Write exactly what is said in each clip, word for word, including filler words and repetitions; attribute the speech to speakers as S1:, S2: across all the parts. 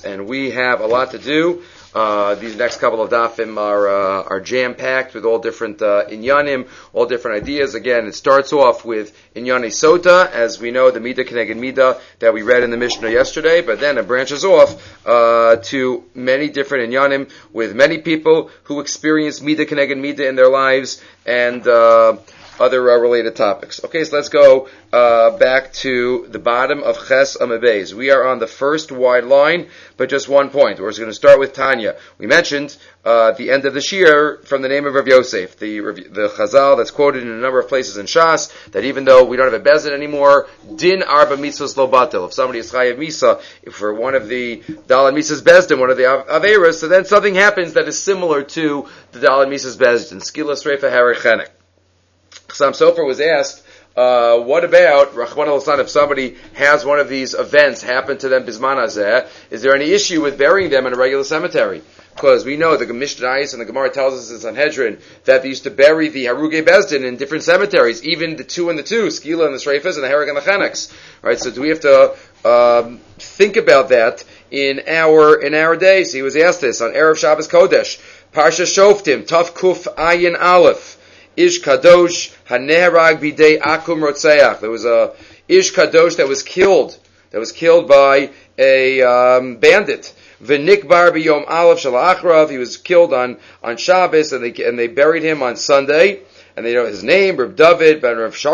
S1: and we have a lot to do. Uh, these next couple of dafim are uh, are jam-packed with all different uh, inyanim, all different ideas. Again, it starts off with inyane sota, as we know, the midah keneged midah that we read in the Mishnah yesterday, but then it branches off uh, to many different inyanim with many people who experience midah keneged midah in their lives, and uh, other uh, related topics. Okay, so let's go uh, back to the bottom of Ches Amud Beis. We are on the first wide line, but just one point. We're going to start with Tanya. We mentioned uh, at the end of the Shir from the name of Rav Yosef, the the Chazal that's quoted in a number of places in Shas, that even though we don't have a bezin anymore, din arba mitzvos lo batel. If somebody is chayav misa, if for one of the dalad misas bezdin, one of the averas, so then something happens that is similar to the dalad misas bezdin. Skilas reifa harichenek. Chassam Sofer was asked, uh, what about, Rachman al-San, if somebody has one of these events happen to them bisman hazeh, is there any issue with burying them in a regular cemetery? Because we know the Mishnah and the Gemara tells us in Sanhedrin that they used to bury the Haruge Bezdin in different cemeteries, even the two and the two, Skila and the Shreifas and the Herek and the Chaneks. Right, so do we have to um, think about that in our in our days? He was asked this on Erev Shabbos Kodesh, Parsha Shoftim, Taf Kuf Ayin Aleph. Ish Kadosh Haneherag Bidei Akum Rotzeach. There was a Ish Kadosh that was killed, that was killed by a um, bandit. V'nikbar b'yom Aleph Shalachrav. He was killed on on Shabbos, and they and they buried him on Sunday. And they know his name, Reb David ben Reb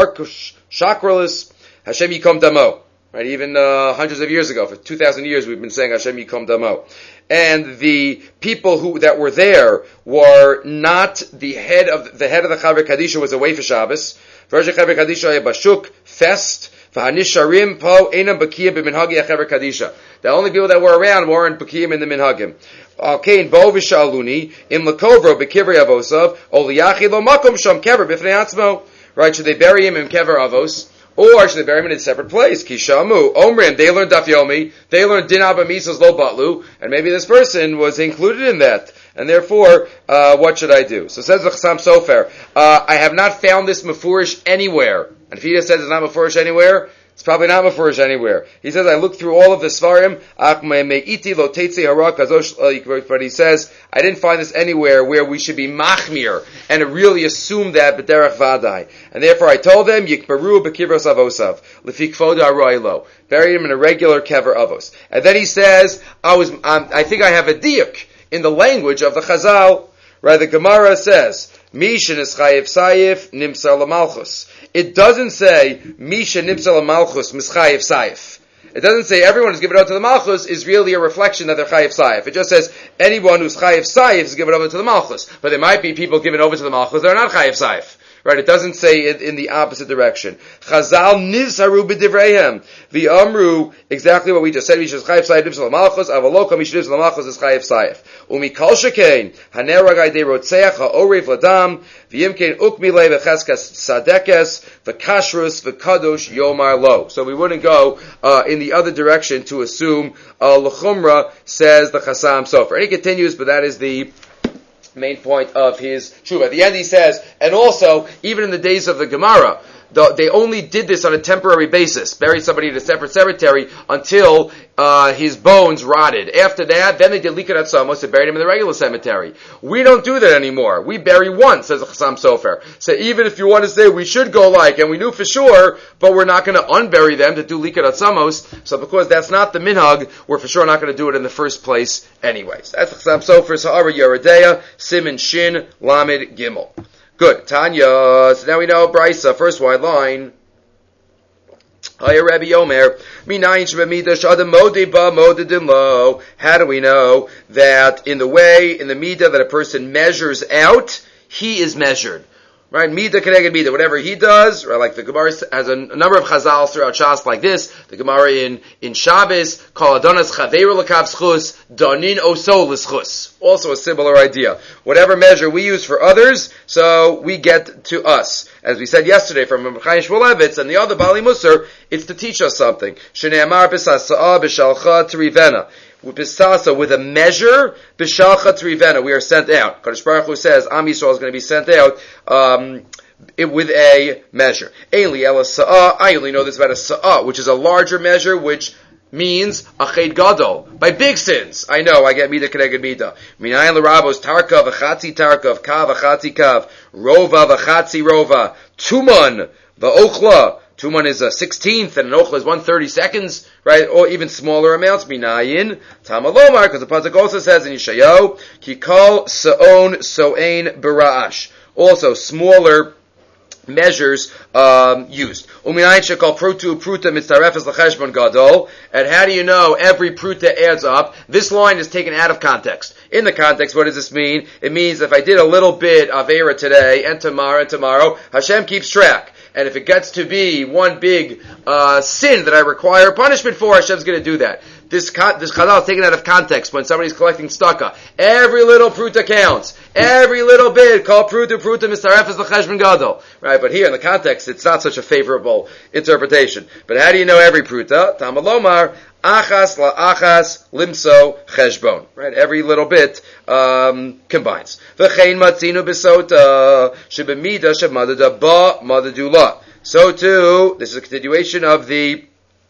S1: Shakralis Hashem Yikom Damo. Right, even uh, hundreds of years ago, for two thousand years, we've been saying Hashem Yikom Damo. And the people who that were there were not the head of the head of the Chaver Kadisha was away for Shabbos. Version Chaver Kadisha Bashuk Fest V'Hanisharim Po Einam Bakiyim B'Minhagi Chaver Kadisha. The only people that were around weren't Bakiyim in the Minhagim. Alkein Bo V'Shaluni Im Lakovro B'Kivri Avosav Oliyachi Lo Makom Sham Kever B'Fnei Atzmo. Right? Should they bury him in Kever Avos? Or should they bury him in a separate place? Kishamu, Omrim, they learned Daf Yomi, they learned Din Abba Misas Lo Batlu, and maybe this person was included in that. And therefore, uh, what should I do? So says the Chassam Sofer, uh, I have not found this Mefurish anywhere. And if he just says it's not Mefurish anywhere, it's probably not Mefurish anywhere. He says, I looked through all of the Svarim, but he says, I didn't find this anywhere where we should be machmir, and really assume that b'derech vadai. And therefore I told them, Yikbaru b'kivros avosav, l'fi kvoda roilo. Bury him in a regular kever avos. And then he says, I was, um, I think I have a diuk in the language of the Chazal. Right, the Gemara says, Mishin is chayiv sayif nimsar lamalchus. It doesn't say Misha nimsar lamalchus mischayiv sayif. It doesn't say everyone who's given over to the malchus is really a reflection that they're chayiv sayif. It just says anyone who's chayiv sayif is given over to the malchus. But there might be people given over to the malchus that are not chayiv sayif. Right, it doesn't say it in the opposite direction. Chazal nizharu b'divreihem. V'amru, exactly what we just said. Misha is chayiv sayif nimsar lamalchus. Avaloka misha nimsar lamalchus is chayiv sayif. Umikol shekein haneragay de rotzeach ha'orev ladam v'yimkein ukmilei v'cheskas sadekes v'kashrus v'kadosh yomar lo. So we wouldn't go uh, in the other direction to assume uh, l'chumra, says the Chassam Sofer. And he continues, but that is the main point of his tshuva. At the end he says, and also, even in the days of the Gemara, the, they only did this on a temporary basis, buried somebody in a separate cemetery until uh, his bones rotted. After that, then they did likat atzamos and buried him in the regular cemetery. We don't do that anymore. We bury once, says Chassam Sofer. So even if you want to say we should go like, and we knew for sure, but we're not going to unbury them to do likat atzamos, so because that's not the minhag, we're for sure not going to do it in the first place anyways. That's Chassam Sofer, Sa'ara Yeredeya, Siman Shin, Lamed Gimel. Good. Tanya. So now we know Brisa, first wide line. Hiya Rabbi Yomer. How do we know that in the way, in the midah that a person measures out, he is measured? Right, midah keneged midah. Whatever he does, right, like the Gemara has a, a number of chazals throughout Shas like this. The Gemara in in Shabbos, kol adonas chaveru lekav schus, donin oso l'schus. Also a similar idea. Whatever measure we use for others, so we get to us. As we said yesterday from Chaim Shmulevitz and the other Bali Musar, it's to teach us something. Shneimar b'sasa'ah b'shalcha t'rivena. With Pisasa, with a measure, b'shalcha t'rivena, we are sent out. Kadosh Baruch Hu says, Am Yisrael is going to be sent out, um, it, with a measure. Ainli ela sa'ah, I only know this about a sa'ah, which is a larger measure, which means ached gadol, by big sins. I know, I get mida keneged mida. Minayin l'rabos tarka v'chatzi tarka v'kav v'chatzi kav rova v'chatzi rova tuman v'ochla. Tuman is a sixteenth, and an ochla is one thirty seconds, right? Or even smaller amounts. Minayin tamalomar, because the pasuk also says in Yeshayahu, kikol saon soain bara'ash. Also smaller measures um, used. Uminayin shekol prutu pruta mitzarefes l'cheshbon gadol. And how do you know every pruta adds up? This line is taken out of context. In the context, what does this mean? It means if I did a little bit of Eira today and tomorrow and tomorrow, Hashem keeps track. And if it gets to be one big uh, sin that I require punishment for, Hashem's going to do that. This this chazal is taken out of context when somebody's collecting tzedakah. Every little pruta counts. Every little bit called pruta pruta mistarefes l'cheshbon gadol. Right, but here in the context, it's not such a favorable interpretation. But how do you know every pruta? Tamalomar achas la achas limso cheshbon. Right, every little bit um, combines. V'chein matzinu b'sota shebemida shemadada ba madadula. So too, this is a continuation of the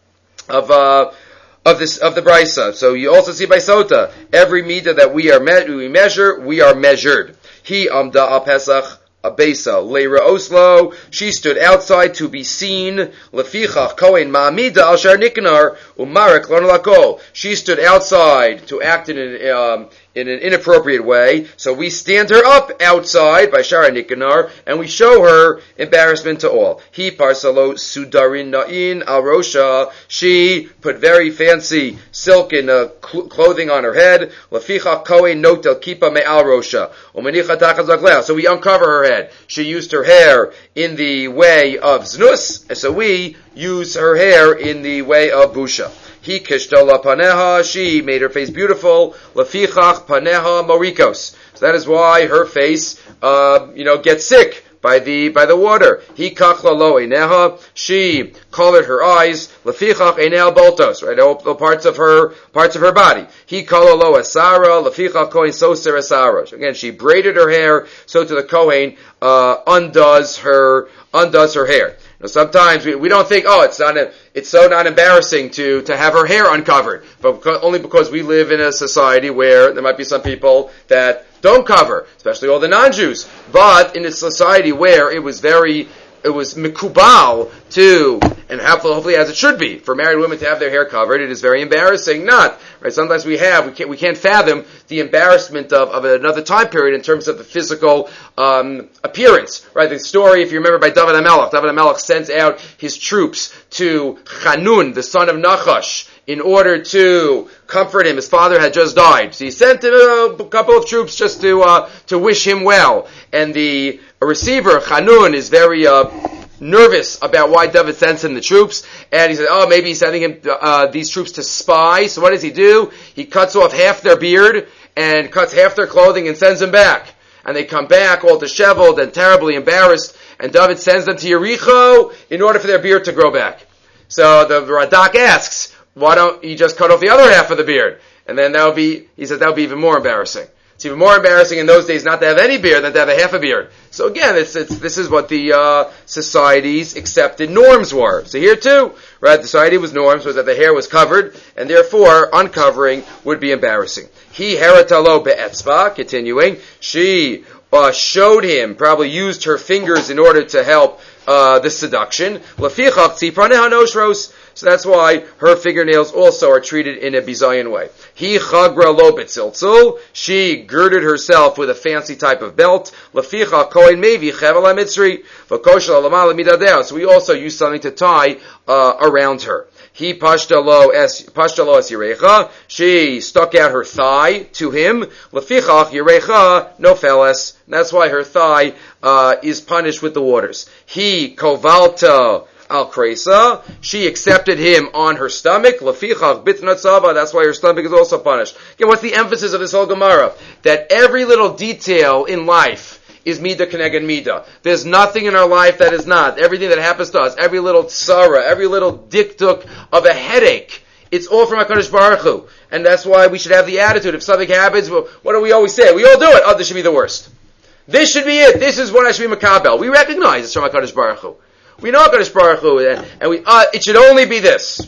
S1: of. Uh, Of this of the brisa, so you also see by sota every midah that we are me- we measure, we are measured. He amda al pesach abesa leira oslo. She stood outside to be seen. Lefichach kohen ma'amida al shar niknar umarek l'nolakol. She stood outside to act in an um, in an inappropriate way. So we stand her up outside by Shara Nikanar, and we show her embarrassment to all. He parsalo sudarin na'in al rosha. She put very fancy silken uh, cl- clothing on her head. Laficha kohen notel kipa me al rosha. Umenicha tachas laglea. So we uncover her head. She used her hair in the way of znus, and so we use her hair in the way of busha. He kishtala paneha, she made her face beautiful. Lafichach paneha morikos. So that is why her face, uh, you know, gets sick by the by the water. He kachla lo eineha, she colored her eyes. Lafichach einel boltos, right? All the parts of her parts of her body. He kala lo asara, lafichach kohen soser asara. Again, she braided her hair, so to the kohen uh, undoes her undoes her hair. Now, sometimes we, we don't think, oh, it's not a, it's so not embarrassing to, to have her hair uncovered, but because, only because we live in a society where there might be some people that don't cover, especially all the non-Jews. But in a society where it was very, it was mikubal to, and hopefully as it should be, for married women to have their hair covered, it is very embarrassing not. Right? Sometimes we have, we can't, we can't fathom the embarrassment of, of another time period in terms of the physical um, appearance. Right? The story, if you remember, by David HaMelech. David HaMelech sends out his troops to Hanun, the son of Nachash, in order to comfort him. His father had just died. So he sent him a couple of troops just to uh, to wish him well. And the receiver, Hanun, is very uh, nervous about why David sends him the troops. And he said, oh, maybe he's sending him uh, these troops to spy. So what does he do? He cuts off half their beard and cuts half their clothing and sends them back. And they come back all disheveled and terribly embarrassed. And David sends them to Yericho in order for their beard to grow back. So the Radak asks, why don't you just cut off the other half of the beard? And then that would be, he says, that would be even more embarrassing. It's even more embarrassing in those days not to have any beard than to have a half a beard. So again, it's, it's, this is what the uh, society's accepted norms were. So here too, right, the society was norms was that the hair was covered, and therefore uncovering would be embarrassing. He heratalo be'etzba, continuing, she uh, showed him, probably used her fingers in order to help uh, the seduction. Lafichach tzipraneh hanoshros. So that's why her fingernails also are treated in a bizayin way. He chagra lo betziltzul. She girded herself with a fancy type of belt. Laficha kohen mevi chevel hamitzri v'koshel alamala midadeh. So we also use something to tie uh, around her. He pashta lo es pashta lo es yirecha. She stuck out her thigh to him. Lafichach yirecha nofeles. That's why her thigh uh, is punished with the waters. He kovalta al kresa. She accepted him on her stomach. Lafichach bitnatzava. That's why her stomach is also punished. Again, what's the emphasis of this whole Gemara? That every little detail in life is mida keneged mida. There's nothing in our life that is not. Everything that happens to us, every little tzara, every little diktuk of a headache, it's all from HaKadosh Baruch Hu. And that's why we should have the attitude, if something happens, well, what do we always say? We all do it. Oh, this should be the worst. This should be it. This is what I should be makabel. We recognize it's from HaKadosh Baruch Hu. We know HaKadosh Baruch Hu, and, and we, uh, it should only be this.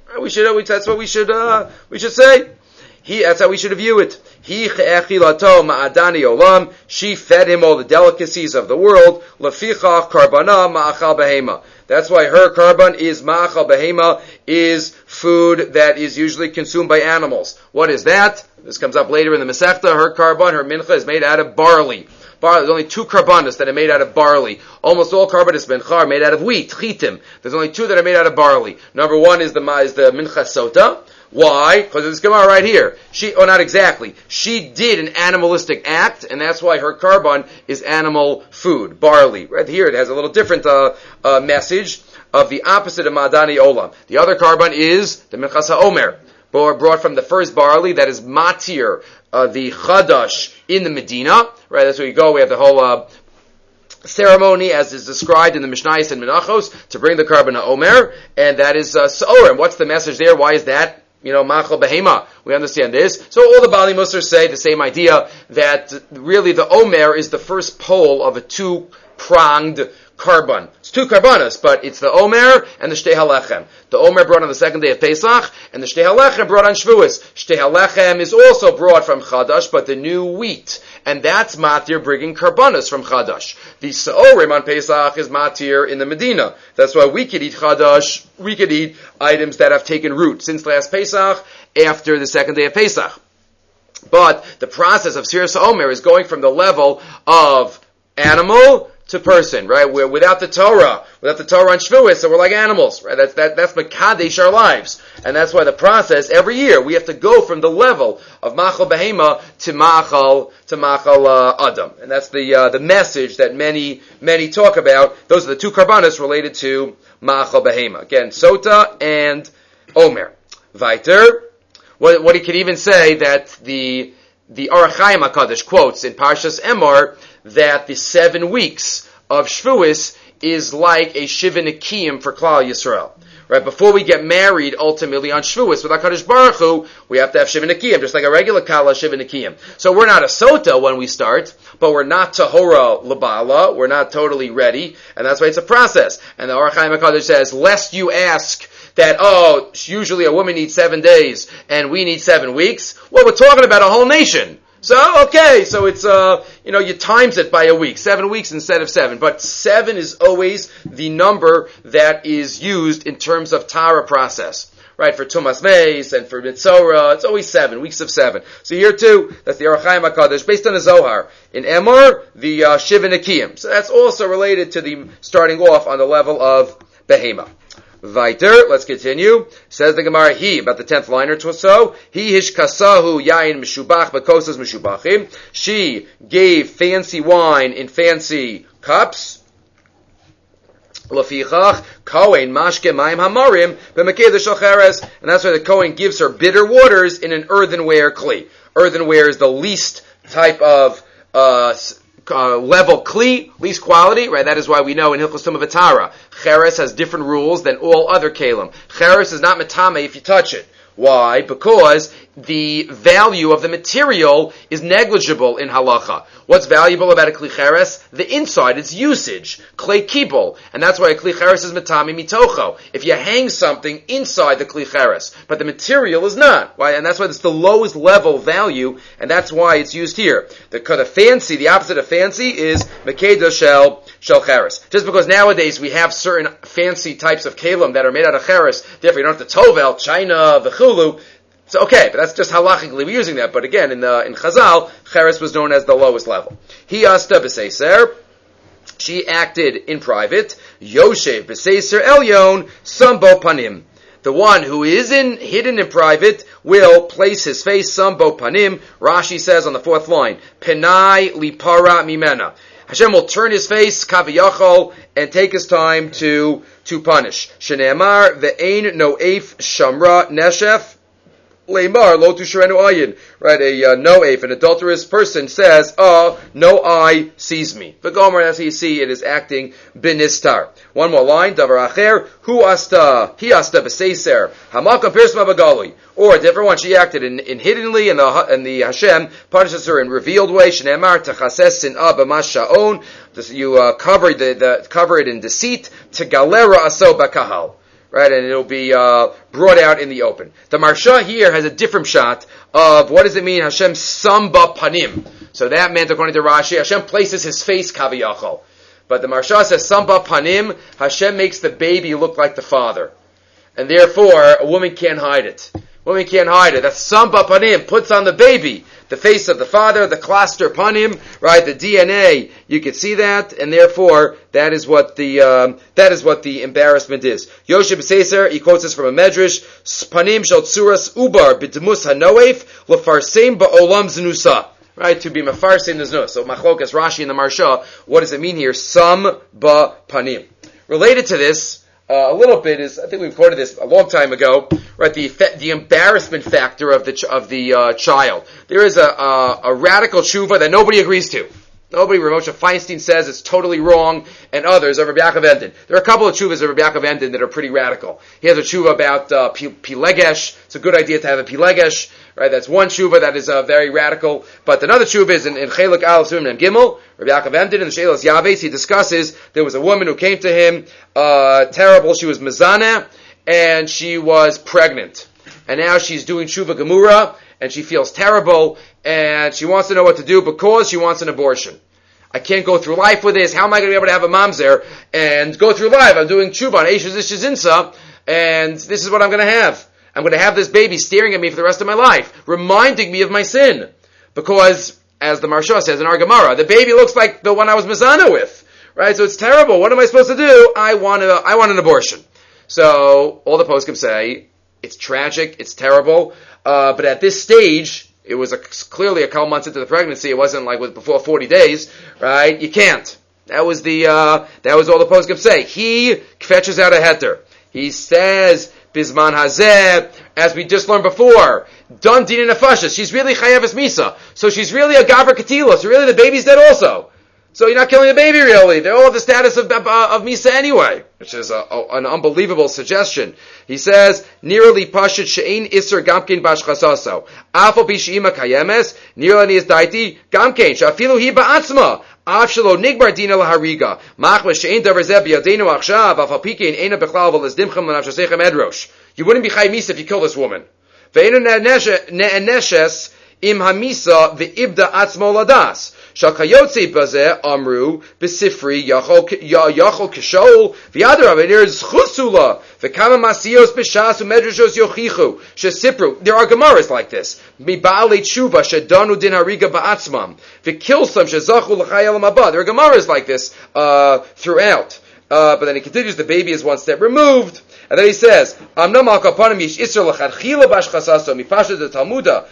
S1: We should. That's what we should. Uh, we should say. He. That's how we should view it. He che'echilato ma'adani olam. She fed him all the delicacies of the world. Lefichach karbana ma'achal behema. That's why her karban is ma'achal behema, is food that is usually consumed by animals. What is that? This comes up later in the Masechta. Her karban, her mincha, is made out of barley. Barley. There's only two karbanos that are made out of barley. Almost all karbanos mincha are made out of wheat, chitim. There's only two that are made out of barley. Number one is the is the mincha sota. Why? Because it's Gemara right here. She, oh, not exactly. She did an animalistic act, and that's why her karban is animal food, barley. Right here, it has a little different uh, uh, message of the opposite of Ma'adani Olam. The other karban is the Minchas HaOmer, brought from the first barley that is matir, uh, the chadash in the Medina. Right, that's where you go. We have the whole uh, ceremony, as is described in the Mishnayos and Menachos, to bring the karban HaOmer, and that is uh, Sa'or. And what's the message there? Why is that? You know, machal behema. We understand this. So all the Bali Musar say the same idea, that really the Omer is the first pole of a two-pronged karban. It's two karbanas, but it's the Omer and the Shtei HaLechem. The Omer brought on the second day of Pesach, and the Shtei HaLechem brought on Shavuos. Shtei HaLechem is also brought from Chadash, but the new wheat. And that's matir bringing karbanas from Chadash. The Sa'orim on Pesach is matir in the Medina. That's why we could eat Chadash, we could eat items that have taken root since last Pesach, after the second day of Pesach. But the process of Sir Sa'omer is going from the level of animal to person, right? We're without the Torah, without the Torah on Shavuos, so we're like animals, right? That's that, that's Mekadesh our lives, and that's why the process every year we have to go from the level of Machal Behema to Machal to Machal uh, Adam, and that's the uh, the message that many many talk about. Those are the two karbanos related to Machal Behema. Again, Sota and Omer. Weiter, what what he could even say that the the Orach Chaim HaKadosh quotes in Parshas Emor that the seven weeks of Shavuos is like a Shiva Nekiyim for Klal Yisrael. Right, before we get married, ultimately on Shavuos with HaKadosh Baruch Hu, we have to have Shiva Nekiyim, just like a regular Kala Shiva Nekiyim. So we're not a Sota when we start, but we're not Tahora Labala, we're not totally ready, and that's why it's a process. And the Orach Chaim HaKadosh says, lest you ask that, oh, usually a woman needs seven days, and we need seven weeks. Well, we're talking about a whole nation. So, okay, so it's, uh, you know, you times it by a week, seven weeks instead of seven. But seven is always the number that is used in terms of Tara process. Right, for Tumas Meis and for Mitzorah, it's always seven, weeks of seven. So here too, that's the Orach Chaim HaKadosh, based on the Zohar. In Emor, the uh, Shiva Nekiyim. So that's also related to the starting off on the level of Behema. Weiter, let's continue. Says the Gemara, he, about the tenth line or so, he hishkasahu yain mishubach bakosas mishubachim. She gave fancy wine in fancy cups. Lafichach, Kohen mashke mayim hamarim b'mekedesh shel cheres. And that's why the Kohen gives her bitter waters in an earthenware kli. Earthenware is the least type of, uh, Uh, level kli, least quality, right? That is why we know in Hilchos Tumah V'Tara, Cheres has different rules than all other kalim. Cheres is not metame if you touch it. Why? Because the value of the material is negligible in halacha. What's valuable about a kli cheres? The inside, its usage. Klei kibul. And that's why a kli cheres is metami mitocho. If you hang something inside the kli cheres, but the material is not. Why? And that's why it's the lowest level value, and that's why it's used here. The, the fancy, the opposite of fancy is mekedah shel, shel cheres. Just because nowadays we have certain fancy types of kalim that are made out of cheres, therefore you don't have to tovel, china, v'chulu. So okay, but that's just halachically we're using that. But again, in the in Chazal, Cheres was known as the lowest level. He asta b'seiser. She acted in private. Yoshev b'seiser elyon sambo panim. The one who is in hidden in private will place his face sambo panim. Rashi says on the fourth line, penai lipara mimena. Hashem will turn his face kaviyachol and take his time to to punish. Shneimar ve'ein no'ef shamra neshef. Leimar lo tusharenu ayin. Right, a uh, no'ef, an adulterous person says, "Oh, no eye sees me." But Gomer, as you see, it is acting binistar. One more line, davar acher, hu asta, he asta b'seiser, hamakam pirsma bagali. Or a different one, she acted in, in hiddenly, and the and the Hashem punishes her in revealed way. Shneimar techases sin'ah b'masha'on. You uh, cover the, the cover it in deceit. Tegalera aso bakahal. right? And it'll be uh, brought out in the open. The Marsha here has a different shot of what does it mean, Hashem samba panim. So that meant, according to Rashi, Hashem places his face kaviyachol. But the Marsha says samba panim, Hashem makes the baby look like the father. And therefore, a woman can't hide it. Woman can't hide it. That's samba panim, puts on the baby the face of the father, the cluster panim, right? The D N A, you can see that, and therefore that is what the um, that is what the embarrassment is. Yoshe B'Seiser, he quotes this from a medrash: panim shel tzuras ubar b'demus hanoef lefarseim ba'olam znusa. Right, to be mefarsim znus. So machlokas Rashi and the Marsha. What does it mean here? Sam ba panim. Related to this. Uh, a little bit is, I think we've quoted this a long time ago, right? The the embarrassment factor of the ch- of the uh, child. There is a, a a radical tshuva that nobody agrees to. Nobody, Rav Moshe Feinstein says it's totally wrong, and others of Rabbi Yaakov Endin. There are a couple of tshuvas of Rabbi Yaakov Endin that are pretty radical. He has a tshuva about uh, pilegesh. It's a good idea to have a pilegesh, right? That's one tshuva that is uh, very radical. But another tshuva is in, in Chelek Aleph Sum and Gimel. Rabbi Yaakov Endin in the Shelos Yaves, he discusses there was a woman who came to him, uh, terrible. She was mezana, and she was pregnant, and now she's doing tshuva gemura, and she feels terrible, and she wants to know what to do because she wants an abortion. I can't go through life with this. How am I going to be able to have a mamzer and go through life? I'm doing tshuva on Eishes Ishes Insa, and this is what I'm going to have. I'm going to have this baby staring at me for the rest of my life, reminding me of my sin. Because, as the Marsha says in our Gemara, the baby looks like the one I was mezana with. Right? So it's terrible. What am I supposed to do? I want a, I want an abortion. So, all the poskim say, it's tragic, it's terrible, uh, but at this stage, it was a, clearly a couple months into the pregnancy. It wasn't like with before forty days, right? You can't. That was the uh, that was all the poskim say. He fetches out a heter. He says bisman hazeh, as we just learned before, done din nefashas. She's really chayavis misa, so she's really a gaver katila. So really, the baby's dead also. So you're not killing the baby, really. They all have the status of, of, of Misa anyway, which is a, a, an unbelievable suggestion. He says, Nirali Pashit She'ein Isser Gamkin Bashchasaso. Afal Bishima Kayemes, Nirali is Daiti, Gamkin, Shafilu Hi Ba'atzma, Afshalo Nigbar Dina Lahariga, Machma She'ein Davar Zeb Yadenu Achshav, Afal Pikein Eina Bechlav Valizdimchem Lanavshasechem Edrosh. You wouldn't be Chay Misa if you kill this woman. Ve'enu Ne'eneshes Im Hamisa Ve'ibda Atzmo Ladas. Shakayotze bazeh amru besifri yachol yachol kishol v'yadar avenir zchusula v'kama masios b'shas u'medrashos yochichu shesipru. There are gemaras like this. Mibaalei tshuva shedanu din hariga ba'atzmam v'kilsam shezachu l'chayel mabad. There are gemaras like this uh, throughout. Uh, but then he continues. The baby is one step removed, and then he says, "Amnam al kapanim yish isra l'chadchila b'ashchasaso mipashat the Talmuda."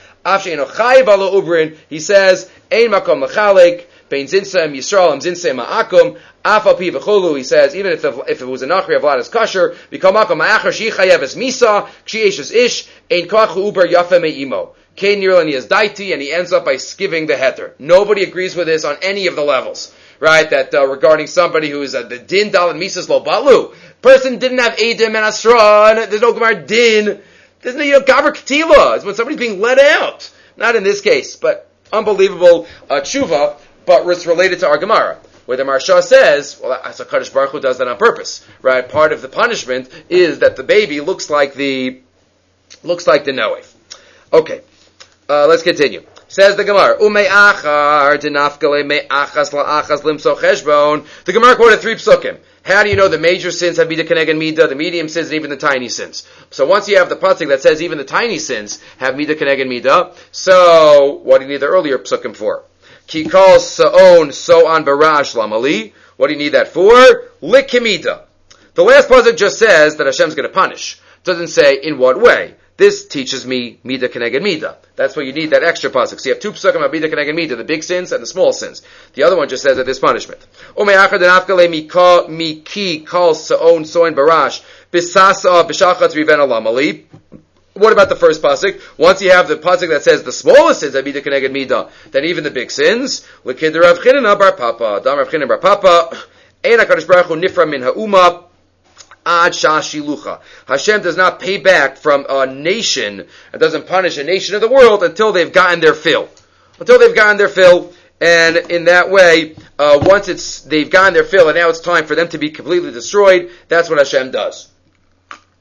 S1: He says, Ein makom l'chalek, bein zinsem Yisrael am zinsem ma'akum, afal pi v'cholu, he says, even if, the, if it was a nachri of Vlad is kosher, v'kol makom ma'achar shi chayev es misa, k'shi eshes ish, ein koach uber yafe me'imo. Kein nirlani is daiti, and he ends up by giving the heter. Nobody agrees with this on any of the levels. Right, that uh, regarding somebody who is uh, the din dal and misas lo balu. Person didn't have edim and asra, and there's no gemar din. There's no, you know, gaver ketila. It's when somebody's being let out. Not in this case, but unbelievable uh, tshuva, but it's related to our Gemara, where the Marsha says, well, as a Kadosh Baruch Hu does that on purpose, right? Part of the punishment is that the baby looks like the, looks like the Noef. Okay, uh, let's continue. Says the Gemara, Umei achar dinafkale me achas la achas limso cheshbon. The Gemara quoted three psukim. How do you know the major sins have Mida Keneged Mida, the medium sins, and even the tiny sins? So once you have the pasuk that says even the tiny sins have Mida Keneged Mida, so what do you need the earlier psukim for? Ki kol sa'on so'an barash lamali. What do you need that for? Likimida. The last pasuk just says that Hashem's going to punish. It doesn't say in what way. This teaches me Mida Keneged Mida. That's why you need that extra pasuk. So you have two pasukim about Mida Keneged Mida, the big sins and the small sins. The other one just says that there's punishment. Umei achar denafkale miki kol sa'on so'en barash bisasa b'shachatz riven alamali. What about the first pasuk? Once you have the pasuk that says the smallest sins are Mida Keneged Mida, then even the big sins. L'kid Rav Chinina bar Papa, Dam Rav Chinina bar Papa, Ein HaKadosh Baruch Hu nifra min ha'uma. Ad Shashilucha. Hashem does not pay back from a nation, and doesn't punish a nation of the world until they've gotten their fill. Until they've gotten their fill, and in that way, uh, once it's they've gotten their fill, and now it's time for them to be completely destroyed, that's what Hashem does.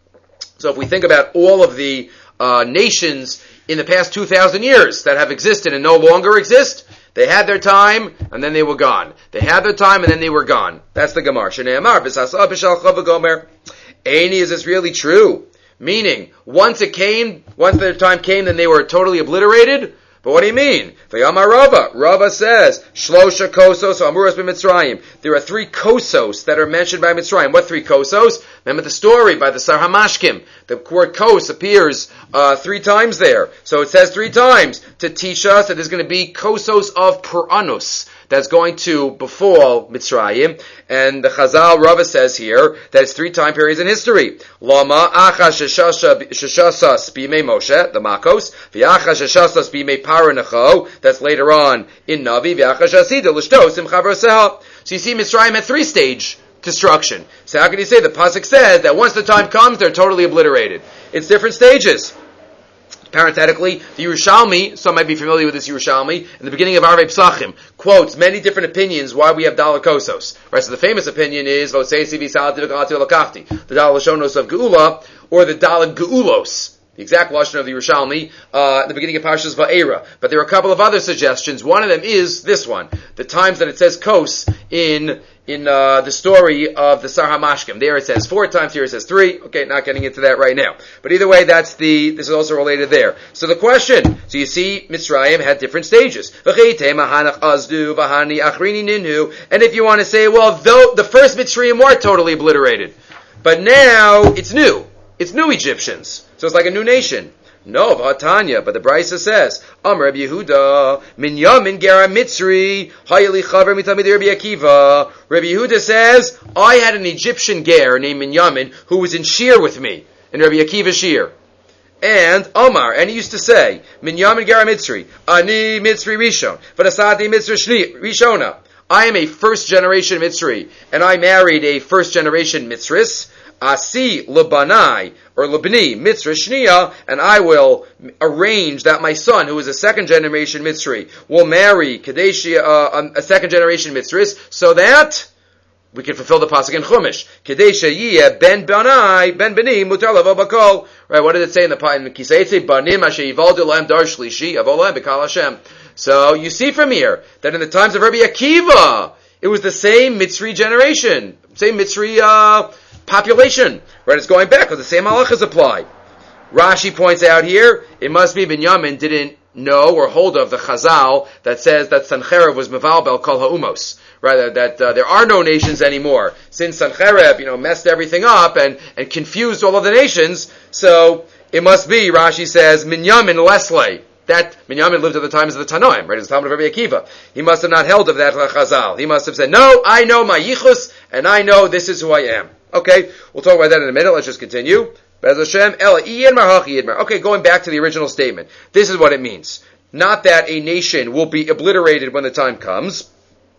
S1: So if we think about all of the uh, nations in the past two thousand years that have existed and no longer exist, they had their time and then they were gone. They had their time and then they were gone. That's the Gemara. Shneimar b'sasa b'shal chava gomer. Eini, is this really true? Meaning, once it came, once their time came, then they were totally obliterated? But what do you mean? V'yamar Rava. Rava says, Shlosha kosos amuras b'Mitzrayim. There are three kosos that are mentioned by Mitzrayim. What three kosos? Remember the story by the Sar HaMashkim. The word kos appears uh, three times there. So it says three times to teach us that there's going to be kosos of Puranus that's going to befall Mitzrayim. And the Chazal Rava says here that it's three time periods in history. Lama acha sheshasas b'imei Moshe, the Makos, v'acha sheshasas b'imei Paranecho, that's later on in Navi, v'acha shasida l'shtos im chavroseha. So you see Mitzrayim had three stage destruction. So how can you say the pasuk says that once the time comes, they're totally obliterated? It's different stages. Parenthetically, the Yerushalmi, some might be familiar with this Yerushalmi, in the beginning of Arvei Psachim, quotes many different opinions why we have Daled Kosos. Right, so the famous opinion is the Daled Lashonos of Geula, or the Daled Geulos. The exact lashon of the Yerushalmi, uh, at the beginning of Parshas Va'era. But there are a couple of other suggestions. One of them is this one. The times that it says kos in, in, uh, the story of the Sar HaMashkim. There it says four times, here it says three. Okay, not getting into that right now. But either way, that's the, this is also related there. So the question, so you see, Mitzrayim had different stages. And if you want to say, well, though the first Mitzrayim were totally obliterated, but now it's new. It's new Egyptians. So it's like a new nation. No, V'hatanya, but the Brisa says, Amar Rabbi Yehuda, Min Yamin Gera Mitzri, Hayeli Chaver Mitamid Rabbi Akiva. Rabbi Yehuda says, I had an Egyptian ger named Min Yamin who was in Shir with me, in Rabbi Akiva Shir. And Omar, and he used to say, Min Yamin Gera Mitzri, Ani Mitzri Rishon, V'nasati Mitzri Rishona. I am a first generation Mitzri, and I married a first generation Mitzris. Asi lebanai or lebni mitzri shniya, and I will arrange that my son, who is a second generation mitzri, will marry kadeshi uh, a second generation mitzris, so that we can fulfill the pasuk in Chumash. Kadesha yiyeh ben banai ben bani mutar lavo bakol. Right? What did it say in the in the Kisei? It say banim asher yivaldu lahem dar shlishi avol lahem b'kal Hashem. So you see from here that in the times of Rabbi Akiva, it was the same mitzri generation, same mitzri. Uh, Population, right? It's going back because the same halachas apply. Rashi points out here, it must be Binyamin didn't know or hold of the Chazal that says that Sancherev was Mevalbel Kol Ha'umos. Right? That uh, there are no nations anymore. Since Sancherev, you know, messed everything up and, and confused all of the nations, so it must be, Rashi says, Binyamin Leslie. That Binyamin lived at the times of the Tanoim, right? It's the time of Rabbi Akiva. He must have not held of that Chazal. He must have said, no, I know my yichus, and I know this is who I am. Okay, we'll talk about that in a minute. Let's just continue. Bez Hashem, Ela Yidmar Hachi Yidmar. Okay, going back to the original statement. This is what it means. Not that a nation will be obliterated when the time comes,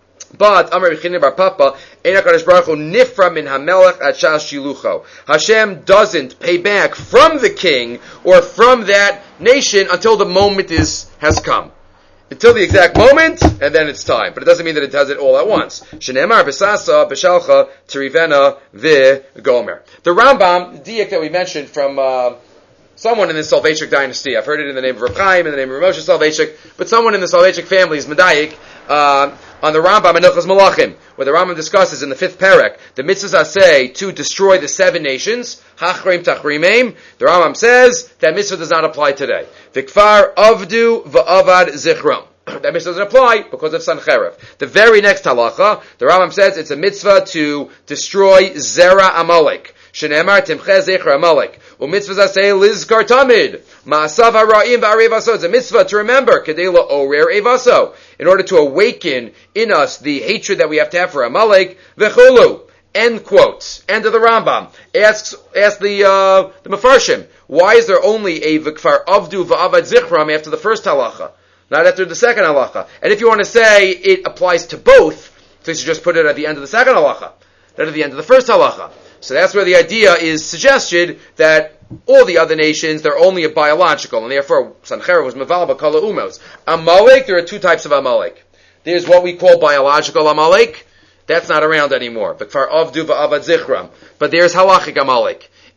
S1: but Amar B'chinim Bar Papa, Ein HaKadosh Baruch Hu Nifra Min HaMelech Ad Shas Shilucho. Hashem doesn't pay back from the king or from that nation until the moment is has come. Until the exact moment, and then it's time. But it doesn't mean that it does it all at once. Shenemar b'sasa b'shalcha terivena v'gomer. The Rambam, the diak that we mentioned from uh, someone in the Soloveitchik dynasty, I've heard it in the name of Reb Chaim, in the name of Moshe Soloveitchik, but someone in the Soloveitchik family is Medayik, uh, on the Rambam in Hilchos Malachim, where the Rambam discusses in the fifth parak, the mitzvahs say to destroy the seven nations, hachreim tachrimeim, the Rambam says that mitzvah does not apply today. Vikfar avdu va'avad zichram. That mitzvah doesn't apply because of Sancherev. The very next halacha, the Rambam says it's a mitzvah to destroy Zera Amalek. Shenemar timche zecher Amalek. U'mitzvah say lizkar tamid. Ma'asav ha'ra'im v'arevaso. It's a mitzvah to remember. Kedela orer evaso. In order to awaken in us the hatred that we have to have for Amalek. V'chulu. End quotes. End of the Rambam. Asks, asks the, uh, the Mefarshim, why is there only a Vikfar Avdu v'avad zichram after the first halacha? Not after the second halacha. And if you want to say it applies to both, so you should just put it at the end of the second halacha, not at the end of the first halacha. So that's where the idea is suggested that all the other nations, they're only a biological, and therefore Sancherev was mevalba kala umos. Amalek, there are two types of Amalek. There's what we call biological Amalek. That's not around anymore. But there's halachic Amalek.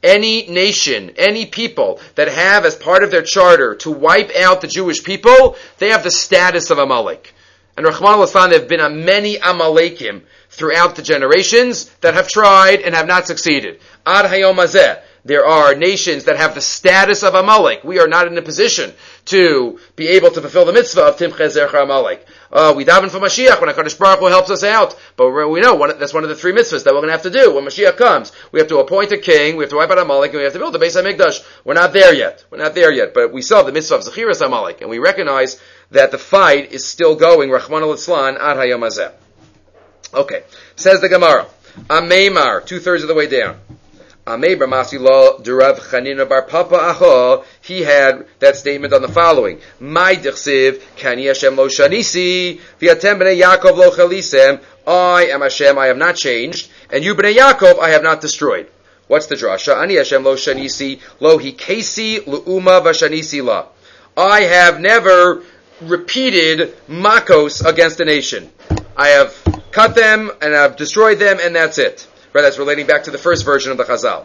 S1: any nation, any people that have as part of their charter to wipe out the Jewish people, they have the status of Amalek. And Rahman al-Islam, there have been many Amalekim throughout the generations that have tried and have not succeeded. Ad hayom hazeh. There are nations that have the status of Amalek. We are not in a position to be able to fulfill the mitzvah of Timcheh Zercha Amalek. Uh, we daven for Mashiach when HaKadosh Baruch Hu helps us out. But we know one, that's one of the three mitzvahs that we're going to have to do when Mashiach comes. We have to appoint a king, we have to wipe out Amalek, and we have to build the Beis HaMikdash. We're not there yet. We're not there yet. But we still have the mitzvah of Zechiras Amalek, and we recognize that the fight is still going, Rahman al-Islan, ad hayom hazeh. Okay. Says the Gemara, Ameimar, two-thirds of the way down. Amei bar Masilo derav Chanina bar Papa Aho. He had that statement on the following: My dichsiv Kani Hashem lo shanisi v'atem bnei Yaakov lo chalisem. I am Hashem, I have not changed, and you bnei Yaakov I have not destroyed. What's the drasha? Ani Hashem lo shanisi lo hikesi lu'uma v'shanisi la. I have never repeated makos against a nation. I have cut them and I've destroyed them, and that's it. Right, that's relating back to the first version of the Chazal.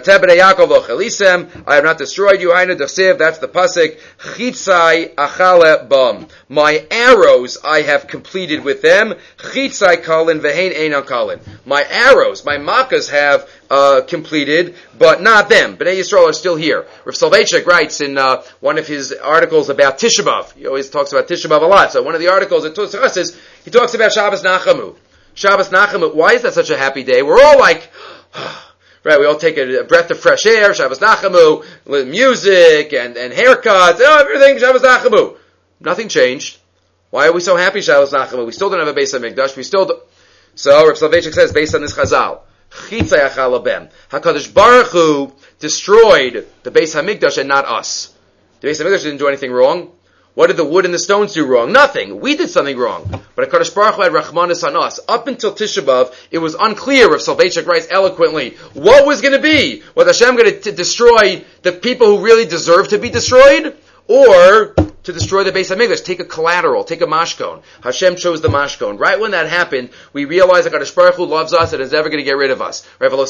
S1: I have not destroyed you. That's the pasuk. Chitzai achale bam. My arrows I have completed with them. Chitzai kalin vehein einan kalin. My arrows, my makas have uh, completed, but not them. Bnei Yisrael are still here. Rav Soloveitchik writes in uh, one of his articles about Tisha B'Av. He always talks about Tisha B'Av a lot. So one of the articles that talks is he talks about Shabbos Nachamu. Shabbos Nachamu, why is that such a happy day? We're all like, right, we all take a breath of fresh air, Shabbos Nachamu, with music and, and haircuts, oh, everything, Shabbos Nachamu. Nothing changed. Why are we so happy, Shabbos Nachamu? We still don't have a Beis HaMikdash, we still do. So, Rav Soloveitchik says, based on this Chazal, Chitzay Achal Abem, HaKadosh Baruch Hu destroyed the Beis HaMikdash and not us. The Beis HaMikdash didn't do anything wrong. What did the wood and the stones do wrong? Nothing. We did something wrong. But HaKadosh Baruch Hu had Rachmanis on us. Up until Tisha B'Av, it was unclear, Rav Soloveitchik writes eloquently, what was going to be? Was Hashem going to destroy the people who really deserve to be destroyed? Or to destroy the Beis HaMikdash? Take a collateral, take a mashkon. Hashem chose the mashkon. Right when that happened, we realized that HaKadosh Baruch Hu loves us and is never going to get rid of us.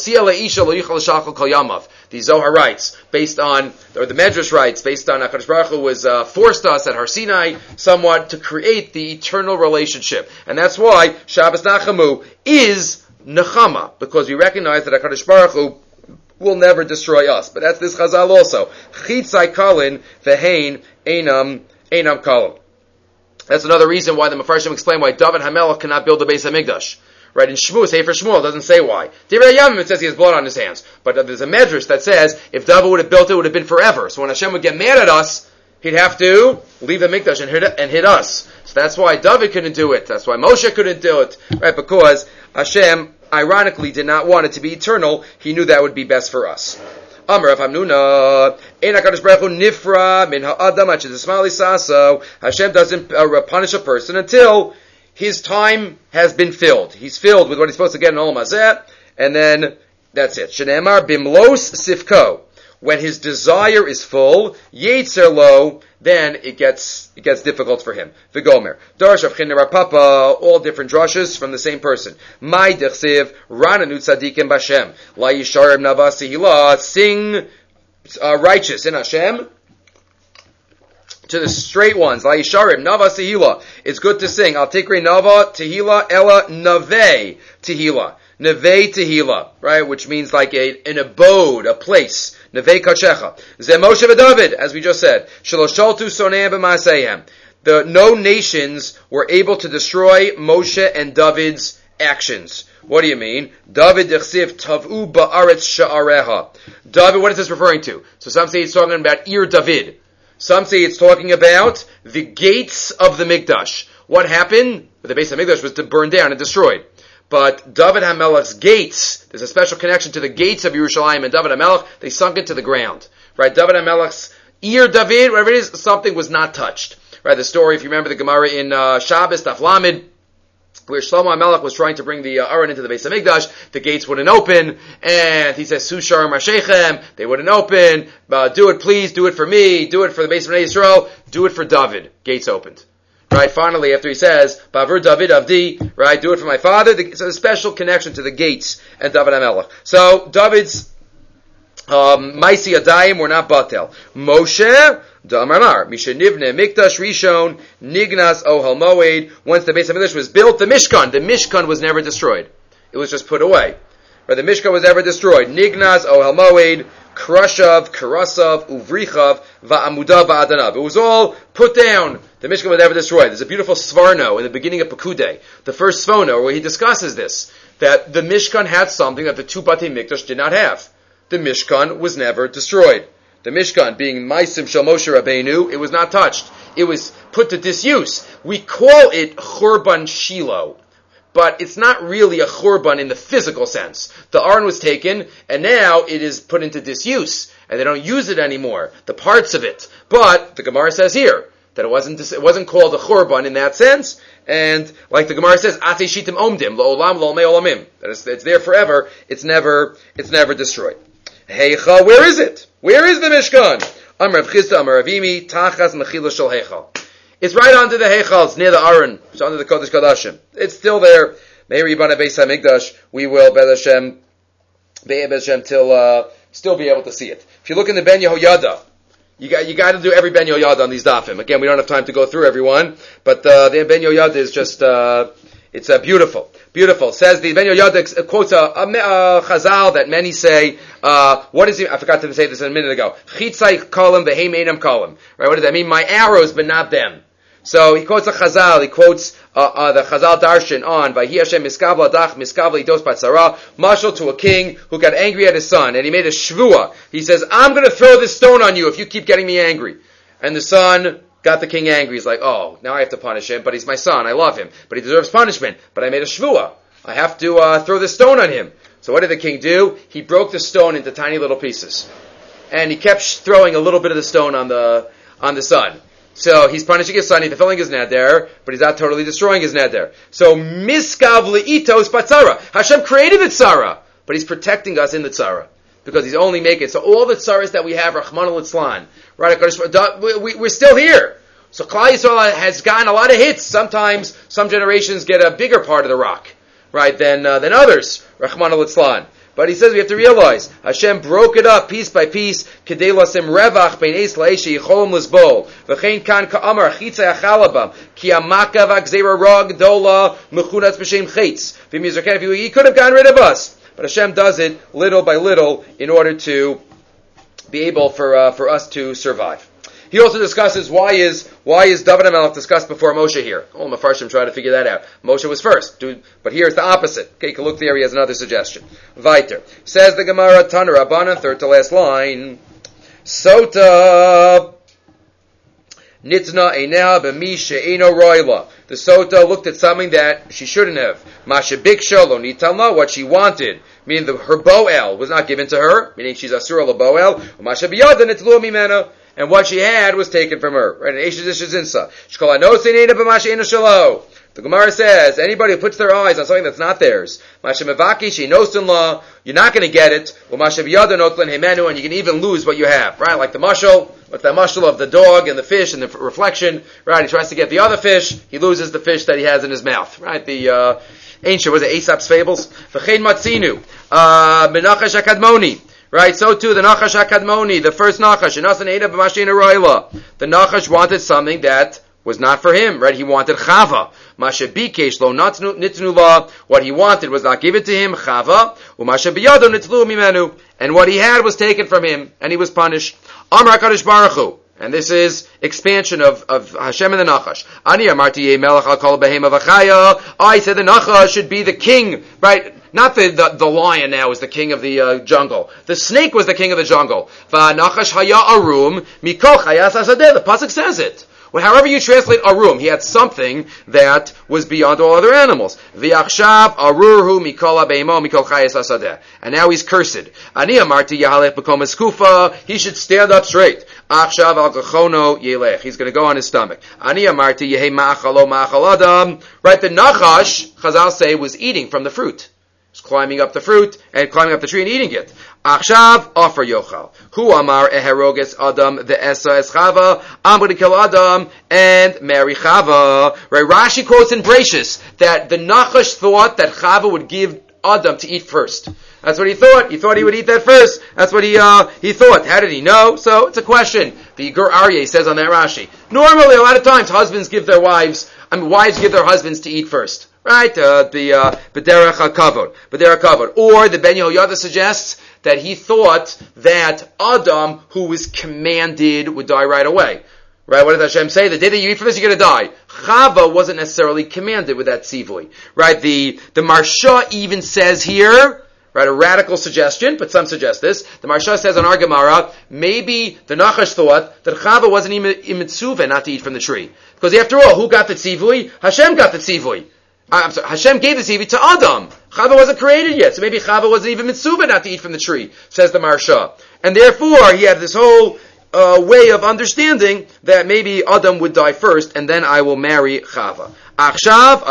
S1: The Zohar writes, based on, or the Medrash writes, based on HaKadosh Baruch Hu was uh, forced us at Har Sinai somewhat to create the eternal relationship. And that's why Shabbos Nachamu is Nechama, because we recognize that HaKadosh Baruch Hu will never destroy us. But that's this Chazal also. Chitzai kalin vehein einam einam kalin. That's another reason why the Mefarshim explain why David HaMelech cannot build the Beis HaMikdash. Right, in Shmuel, Sefer Shmuel doesn't say why. Divrei Yamim, it says he has blood on his hands. But there's a Medrash that says if David would have built it, it would have been forever. So when Hashem would get mad at us, he'd have to leave the Mikdash and hit, and hit us. So that's why David couldn't do it. That's why Moshe couldn't do it. Right, because Hashem ironically did not want it to be eternal. He knew that would be best for us. Amar Rav Hamnuna, Ein HaKadosh Baruch Hu nifra min ha'adam ad shezismali saso. Hashem doesn't uh, punish a person until his time has been filled. He's filled with what he's supposed to get in Olam Hazeh, and then that's it. Shenemar bimlos sifko. When his desire is full, yetzer lo, then it gets it gets difficult for him. V'gomer Darash of Chinner Papa, all different drushes from the same person. My dechsiv rananu tzadikim b'Hashem la yisharim navasi hila. Sing uh, righteous in Hashem to the straight ones. La yisharim nava tehila. It's good to sing. Al tikri nava tehila ella nave tehila. Neve tehila, right? Which means like a, an abode, a place. Neve kachecha. Ze Moshe v'David, as we just said. Shaloshaltu soneim b'maasehem. The no nations were able to destroy Moshe and David's actions. What do you mean? David dechsiv tavu ba'aretz sha'areha. David, what is this referring to? So some say it's talking about Ir David. Some say it's talking about the gates of the Mikdash. What happened? The Beis HaMikdash was burned down and destroyed. But David HaMelech's gates, there's a special connection to the gates of Yerushalayim and David HaMelech, they sunk into the ground. Right? David HaMelech's Ir David, whatever it is, something was not touched. Right? The story, if you remember the Gemara in uh, Shabbos, Daf Lamed, where Shlomo HaMelech was trying to bring the uh, Aron into the Beis HaMikdash, the gates wouldn't open, and he says, Sushar Mashechem, they wouldn't open, uh, do it please, do it for me, do it for the Beis HaMikdash Yisrael, do it for David. Gates opened. Right, finally, after he says, Bavur David Avdi, right, do it for my father, the, so a special connection to the gates and David HaMelech. So, David's Um, Maisi Adayim were not batel. Moshe, Da'amar, Misha Nivne, Mikdash Rishon, Nignas Ohel Moed. Once the Beis HaMikdash was built, the Mishkan, the Mishkan was never destroyed. It was just put away. But the Mishkan was never destroyed. Nignas Ohel Moed, Krashav, Karasav, Uvrichav, Va'amudav, Va'adanav. It was all put down. The Mishkan was never destroyed. There's a beautiful Svarno in the beginning of Pekudei, the first Svarno, where he discusses this, that the Mishkan had something that the two Batei Mikdash did not have. The Mishkan was never destroyed. The Mishkan, being Maisim Shel Moshe Rabbeinu, it was not touched. It was put to disuse. We call it Churban Shiloh, but it's not really a Churban in the physical sense. The Aron was taken, and now it is put into disuse, and they don't use it anymore, the parts of it. But the Gemara says here that it wasn't it wasn't called a Churban in that sense, and like the Gemara says, Ate Shitim Omdim, La'olam La'olmei Olamim. That is, it's there forever. It's never it's never destroyed. Heicha, where is it? Where is the Mishkan? Amar Rav Chisda, Amar Rav Imi, Tachas Mechila Shel Heichal. It's right under the Heichal. It's near the Aron. It's under the Kodesh Kodashim. It's still there. Maybe Yibana Beis HaMikdash, we will, Be'ez Hashem, Be'ez Hashem, till, uh, still be able to see it. If you look in the Ben Yehoyada, you got, you got to do every Ben Yehoyada on these dafim. Again, we don't have time to go through everyone, but, uh, the Ben Yehoyada is just, uh, it's, uh, beautiful. Beautiful. Says the Ben Yehoyada quotes a, a, a chazal that many say, uh, what is it? I forgot to say this a minute ago. Chitzai kolim v'heim einam kolim. Right? What does that mean? My arrows, but not them. So he quotes a chazal. He quotes, uh, uh, the chazal darshan on, Vayhi Hashem miskavla dach miskavla idos batzara, mashal to a king who got angry at his son, and he made a shvua. He says, I'm gonna throw this stone on you if you keep getting me angry. And the son got the king angry. He's like, oh, now I have to punish him, but he's my son. I love him, but he deserves punishment. But I made a shvua. I have to uh, throw this stone on him. So what did the king do? He broke the stone into tiny little pieces, and he kept throwing a little bit of the stone on the on the son. So he's punishing his son. He's fulfilling his neder, but he's not totally destroying his neder. So miskav leitos batzara. Hashem created the tzara, but he's protecting us in the tzara because he's only making. So all the tzaras that we have, Rahman al-Itzlan, right? We're still here. So Klal Yisrael has gotten a lot of hits. Sometimes some generations get a bigger part of the rock, right, than uh, than others. Rahman al-Itzlan. But he says we have to realize Hashem broke it up piece by piece. Kedei lasim revach bein eis la'esh yicholim l'zbol v'chein kan ka'amar chitzay achalabam ki amaka v'gzeira rog dola mechunatz b'shem chitz v'mizraken. He could have gotten rid of us, but Hashem does it little by little in order to be able for uh, for us to survive. He also discusses why is why is David HaMelech discussed before Moshe here. All the Mefarshim try to figure that out. Moshe was first, dude, but here it's the opposite. Okay, you can look there. He has another suggestion. Weiter says the Gemara Tanur Rabbanan, third to last line. Sota nitna einah b'mi she'eino roila. The Sota looked at something that she shouldn't have. Masha biksha lo nitalna, what she wanted, meaning the, her boel was not given to her, meaning she's asura l'boel. Masha biyada nitlu mimena. And what she had was taken from her. Right? The Gemara says, anybody who puts their eyes on something that's not theirs, you're not going to get it, and you can even lose what you have. Right? Like the mushal, what's that mushal of the dog and the fish and the reflection, right? He tries to get the other fish, he loses the fish that he has in his mouth. Right? The, uh, ancient, was it Aesop's fables? Uh, Menachash HaKadmoni. Right, so too the Nachash HaKadmoni, the first Nachash, the Nachash wanted something that was not for him, right? He wanted Chava. Masha bikesh lo nitnu la, what he wanted was not given to him, Chava, umasha biyado nitlu mimenu, and what he had was taken from him, and he was punished. Amar HaKadosh Baruch Hu, and this is expansion of, of Hashem and the Nachash. Ani amarti ye melech al kol behema v'chaya, I said the Nachash should be the king, right? Not the, the, the lion now is the king of the uh, jungle. The snake was the king of the jungle. V'nachash haya arum mikol chayas hasadeh. The pasuk says it. Well, however you translate arum, he had something that was beyond all other animals. V'achshav arurhu mikol abeimo mikol chayas hasadeh. And now he's cursed. Ani amarti yahalech b'kom eskufa. He should stand up straight. Achshav al gachono yelech. He's going to go on his stomach. Ani amarti yehei ma'achalo ma'achal adam. Right, the Nachash, Chazal say, was eating from the fruit. Climbing up the fruit and climbing up the tree and eating it. Achshav, offer yochal. Hu amar eheroges adam the esa eschava. I'm going to kill Adam and marry Chava. Right? Rashi quotes in Brachus that the Nachash thought that Chava would give Adam to eat first. That's what he thought. He thought he would eat that first. That's what he uh, he thought. How did he know? So it's a question. The Gur Aryeh says on that Rashi. Normally, a lot of times, husbands give their wives, I mean, wives give their husbands to eat first. Right? Uh, the B'derech HaKavod. B'derech HaKavod. Or the Ben Yehoyada suggests that he thought that Adam, who was commanded, would die right away. Right? What did Hashem say? The day that you eat from this, you're going to die. Chava wasn't necessarily commanded with that tzivui. Right? The, the Marsha even says here, right, a radical suggestion, but some suggest this. The Marsha says on our Gemara, maybe the Nachash thought that Chava wasn't even mitzuvah not to eat from the tree. Because after all, who got the tzivui? Hashem got the tzivui. I'm sorry, Hashem gave the tzivui to Adam. Chava wasn't created yet, so maybe Chava wasn't even mitzuvah not to eat from the tree, says the Marsha. And therefore, he had this whole uh, way of understanding that maybe Adam would die first, and then I will marry Chava. I'm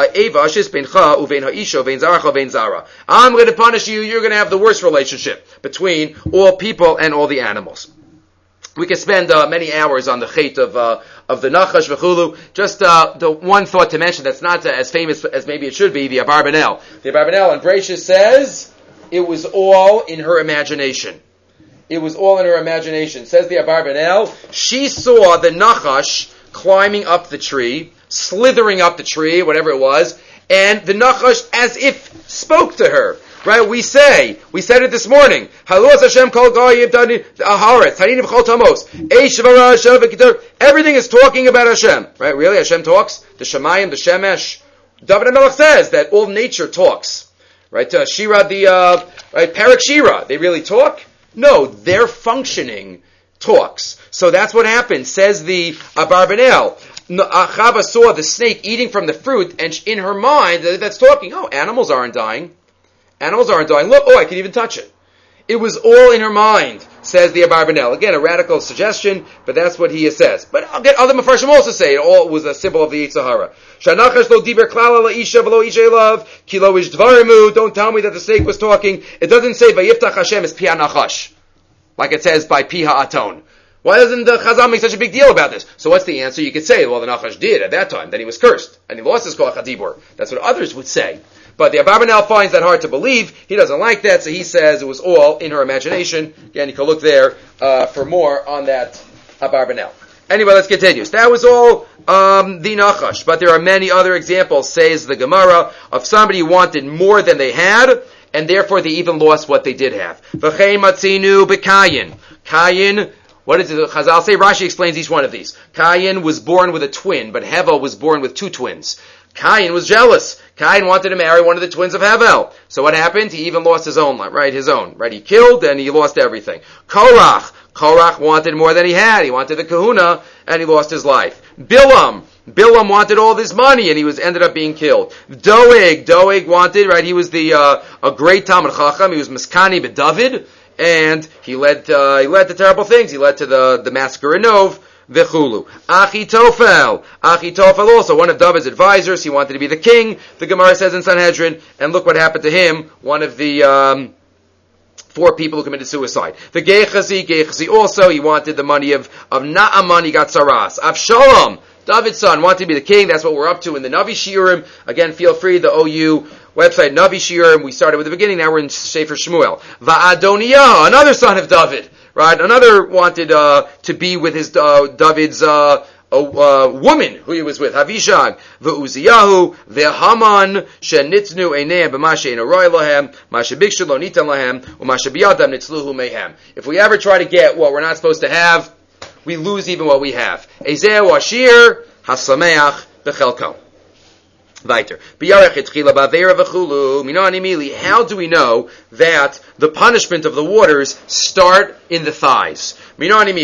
S1: going to punish you, you're going to have the worst relationship between all people and all the animals. We could spend uh, many hours on the chait of uh, of the Nachash v'chulu. Just uh, the one thought to mention that's not uh, as famous as maybe it should be, the Abarbanel. The Abarbanel, and Breishis says, it was all in her imagination. It was all in her imagination. Says the Abarbanel, she saw the Nachash climbing up the tree, slithering up the tree, whatever it was, and the Nachash as if spoke to her. Right? We say, we said it this morning. Everything is talking about Hashem. Right? Really? Hashem talks? The Shemayim, the Shemesh. David HaMelech says that all nature talks. Right? Uh, Shira, the, uh, right? Parak Shira. They really talk? No, their functioning talks. So that's what happened, says the Abarbanel. Chava saw the snake eating from the fruit, and in her mind, that's talking, oh, animals aren't dying. Animals aren't dying. Look, oh, I can even touch it. It was all in her mind, says the Abarbanel. Again, a radical suggestion, but that's what he says. But I'll get other Mefarshim also say it all was a symbol of the Yetzer Hara. Shanachash lo diber klala la'isha v'lo isha elav, ki lo ish dvarimu. Don't tell me that the snake was talking. It doesn't say vayiftach Hashem is pi ha'nachash, like it says by pi ha'aton. Why doesn't the Chazal make such a big deal about this? So what's the answer? You could say, well, the Nachash did at that time. Then he was cursed, and he lost his Koach HaDibur. That's what others would say. But the Abarbanel finds that hard to believe. He doesn't like that, so he says it was all in her imagination. Again, you can look there uh, for more on that Abarbanel. Anyway, let's continue. So that was all um, the Nachash. But there are many other examples, says the Gemara, of somebody who wanted more than they had, and therefore they even lost what they did have. V'chei matzinu b'Kayin. Kayin, what does the Chazal say? Rashi explains each one of these. Kayin was born with a twin, but Hevel was born with two twins. Cain was jealous. Cain wanted to marry one of the twins of Hevel. So what happened? He even lost his own, right? His own, right? He killed and he lost everything. Korach. Korach wanted more than he had. He wanted the kahuna and he lost his life. Bilam. Bilam wanted all this money and he was ended up being killed. Doeg. Doeg wanted, right? He was the, uh, a great Talmid Chacham. He was Miskani B'David and he led, uh, he led to terrible things. He led to the, the massacre in Nov. V'chulu. Achitofel. Achitofel also, one of David's advisors. He wanted to be the king. The Gemara says in Sanhedrin. And look what happened to him. One of the um, four people who committed suicide. The Gechazi. Gechazi also. He wanted the money of, of Naaman. He got Saras. Avshalom. David's son wanted to be the king. That's what we're up to in the Navi Shiurim. Again, feel free. The O U website, Navi Shiurim. We started with the beginning. Now we're in Sefer Shmuel. Va'adoniyah. Another son of David. Right, another wanted uh, to be with his uh, David's uh, uh, woman who he was with, Avishag, ve'Uziyahu, ve'Haman, she'nitznu eineim b'ma she'eino roi lahem, ma she'bikshu lo nitan lahem, u'ma she'biyadam nitzluhu mehem. If we ever try to get what we're not supposed to have, we lose even what we have. Ezeu ashir, hasameach b'chelko. Weiter. How do we know that the punishment of the waters start in the thighs? That's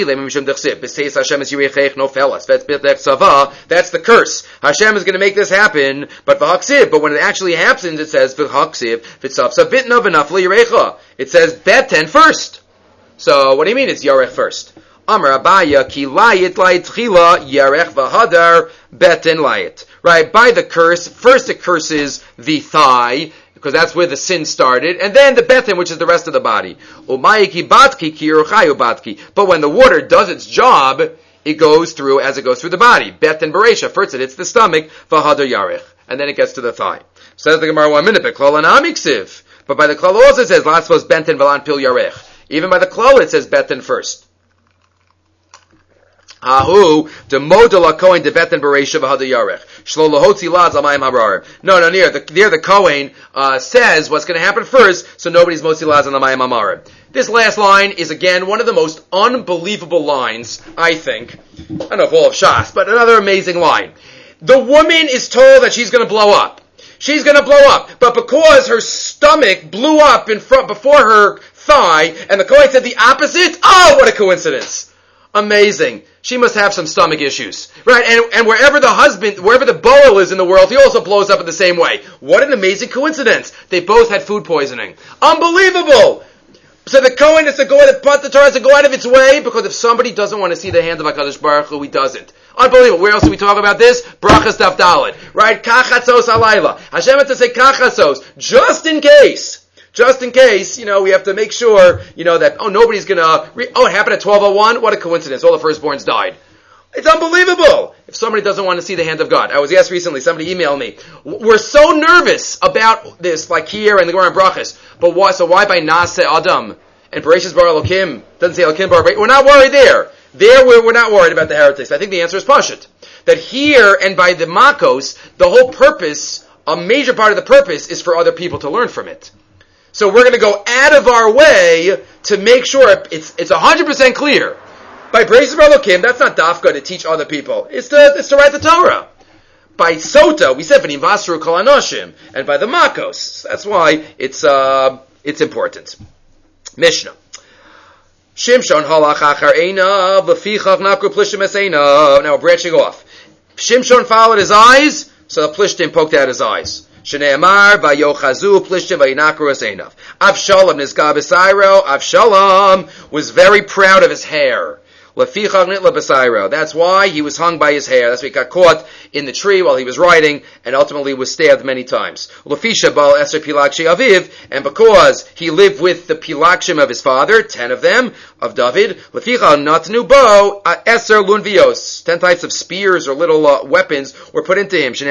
S1: the curse. Hashem is going to make this happen, but but when it actually happens, it says it says beten first. So what do you mean it's yarech first? Amar Abaya ki layit layit chila yarech v'hadar beten layit. Right, by the curse, first it curses the thigh, because that's where the sin started, and then the beten, which is the rest of the body. But when the water does its job, it goes through as it goes through the body. Beten beresha, first it hits the stomach, v'hadar yarech, and then it gets to the thigh. Says the Gemara one minute, But by the klal also it says, Latzvos benten v'lan pil yarech. Even by the klal it says beten first. Ahu demodel kohen de beten bereisha v'hada yarech shlo lahotzi laz amayim hararim. No, no, near the there the kohen uh, says what's going to happen first, so nobody's motzi laz on the mayim hararim. This last line is again one of the most unbelievable lines, I think. I don't know if all of Shas, but another amazing line. The woman is told that she's going to blow up. She's going to blow up, but because her stomach blew up in front before her thigh, and the kohen said the opposite. Oh, what a coincidence! Amazing. She must have some stomach issues. Right, and, and wherever the husband, wherever the boel is in the world, he also blows up in the same way. What an amazing coincidence. They both had food poisoning. Unbelievable! So the Kohen is to go, the part the Torah has to go out of its way, because if somebody doesn't want to see the hand of HaKadosh Baruch Hu, he doesn't. Unbelievable. Where else do we talk about this? Brachas Daf Daled. Right? Kachatzos halayla. Hashem had to say kachatzos, just in case. Just in case, you know, we have to make sure, you know, that, oh, nobody's gonna, re- oh, it happened at twelve oh one? What a coincidence. All the firstborns died. It's unbelievable. If somebody doesn't want to see the hand of God. I was asked recently, somebody emailed me, we're so nervous about this, like here and the Gemara Brachas, but why, so why by Naseh Adam and Bereshis Bar Elokim, doesn't say Elokim Bar, we're not worried there. There we're, we're not worried about the heretics. I think the answer is Pashut. That here and by the Makos, the whole purpose, a major part of the purpose is for other people to learn from it. So we're going to go out of our way to make sure it's it's one hundred percent clear. By Bereshis Bar Elokim, that's not dafka to teach other people. It's to, it's to write the Torah. By Sota, we said V'nim Vasru Kol Anoshim, and by the Makos. That's why it's uh, it's important. Mishnah. Shimshon halach achar einav lefichach nakru plishtim es einav. Now we're branching off. Shimshon followed his eyes, so the plishtim poked out his eyes. Shneimar vayochazu plishtim vayinakru es einav. Avshalom nizga b'sayro. Avshalom was very proud of his hair. That's why he was hung by his hair. That's why he got caught in the tree while he was riding and ultimately was stabbed many times. And because he lived with the pilakshim of his father, ten of them, of David, ten types of spears or little uh, weapons were put into him.